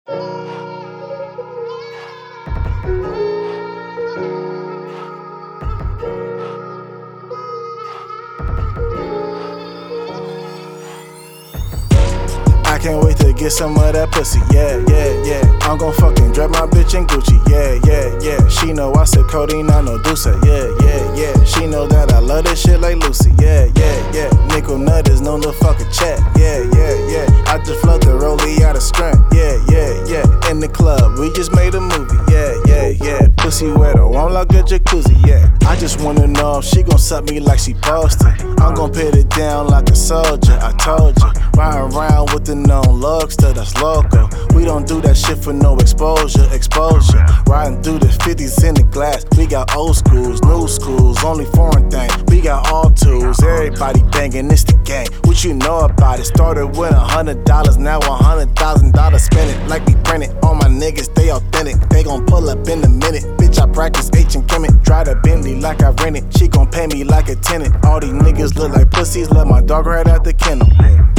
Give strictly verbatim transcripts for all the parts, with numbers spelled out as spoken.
I can't wait to get some of that pussy, yeah, yeah, yeah. I'm gon' fucking drop my bitch in Gucci, yeah, yeah, yeah. She know I said codeine, I know Deuce, yeah, yeah, yeah. She know that I love this shit like Lucy, yeah, yeah, yeah. Nickel nut is known to fuck a chat, yeah, yeah, yeah. I just flood the rollie out of strength, yeah, yeah, yeah. In the club, we just made a movie, yeah, yeah, yeah. Pussy wetter, I'm like a jacuzzi, yeah. I just wanna know if she gon' suck me like she supposed to. I'm gon' put it down like a soldier, I told you. Riding around with the known lugster, that's loco. We don't do that shit for no exposure, exposure. Riding through the fifties in the glass. We got old schools, new schools, only foreign things. We got all tools, everybody banging, it's the game. What you know about it? Started with a hundred dollars, now a hundred thousand dollars. Spend it like we print it. All my niggas, they authentic. They gon' pull up in a minute. Bitch, I practice H and Kemet. Drive the Bentley like I rent it. She gon' pay me like a tenant. All these niggas look like pussies. Let my dog right out the kennel.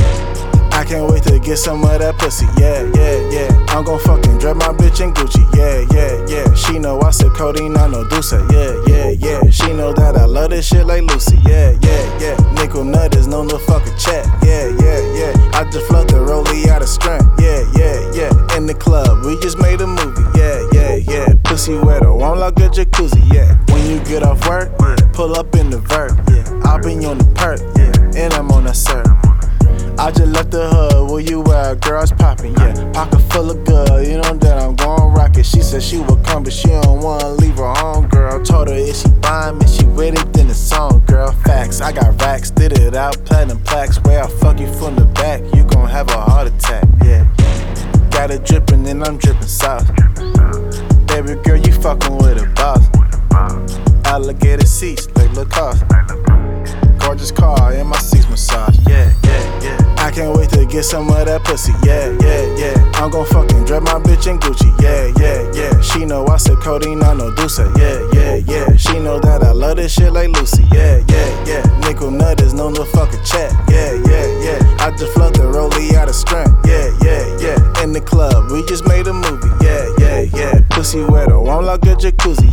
I can't wait to get some of that pussy, yeah, yeah, yeah. I'm gon' fucking drop my bitch in Gucci, yeah, yeah, yeah. She know I said codeine, I know Deuce, yeah, yeah, yeah. She know that I love this shit like Lucy, yeah, yeah, yeah. Nickel nut is known to fuck a chat, yeah, yeah, yeah. I just flood the rollie out of strength, yeah, yeah, yeah. In the club, we just made a movie, yeah, yeah, yeah. Pussy wetter, I'm like a jacuzzi, yeah. When you get off work, yeah, pull up in the vert, yeah. I'll be on the perk, yeah, and I'm on that syrup. I just left the hood, where you at? Girls poppin', yeah. Pocket full of good, you know that I'm gon' rock it. She said she would come, but she don't wanna leave her home, girl. Told her if she buyin' me, she with it, then it's on, girl. Facts, I got racks, did it out, platinum plaques. Where I fuck you from the back, you gon' have a heart attack, yeah. Got it drippin', and I'm drippin' sauce. Baby girl, you fuckin' with a boss. Alligator seats, like Lacoste. Gorgeous car, and my seats massage, yeah, yeah, yeah. I can't wait to get some of that pussy, yeah, yeah, yeah. I'm gon' fucking drop my bitch in Gucci, yeah, yeah, yeah. She know I said codeine, I know Deuce, yeah, yeah, yeah. She know that I love this shit like Lucy, yeah, yeah, yeah. Nickel nut is known to fuck a chat, yeah, yeah, yeah. I just flood the rollie out of strength, yeah, yeah, yeah. In the club, we just made a movie, yeah, yeah, yeah. Pussy wetter, I'm like a jacuzzi.